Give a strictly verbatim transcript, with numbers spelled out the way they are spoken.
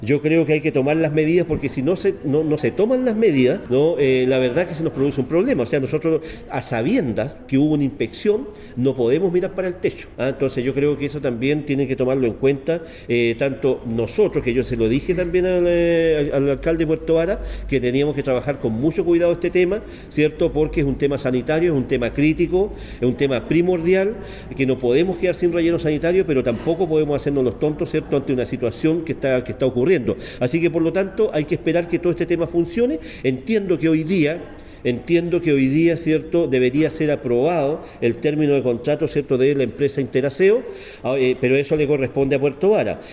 Yo creo que hay que tomar las medidas porque si no se, no, no se toman las medidas, ¿no? Eh, la verdad que se nos produce un problema. O sea, nosotros a sabiendas que hubo una inspección no podemos mirar para el techo. ¿ah? Entonces yo creo que eso también tienen que tomarlo en cuenta, eh, tanto nosotros, que yo se lo dije también al, eh, al alcalde de Puerto Vara, que teníamos que trabajar con mucho cuidado este tema, ¿cierto? Porque es un tema sanitario, es un tema crítico, es un tema primordial, que no podemos quedar sin relleno sanitario, pero tampoco podemos hacernos los tontos, ¿cierto?, ante una situación que está, que está ocurriendo. Así que por lo tanto hay que esperar que todo este tema funcione. Entiendo que hoy día Entiendo que hoy día, ¿cierto?, debería ser aprobado el término de contrato, ¿cierto?, de la empresa Interaseo, eh, pero eso le corresponde a Puerto Vara.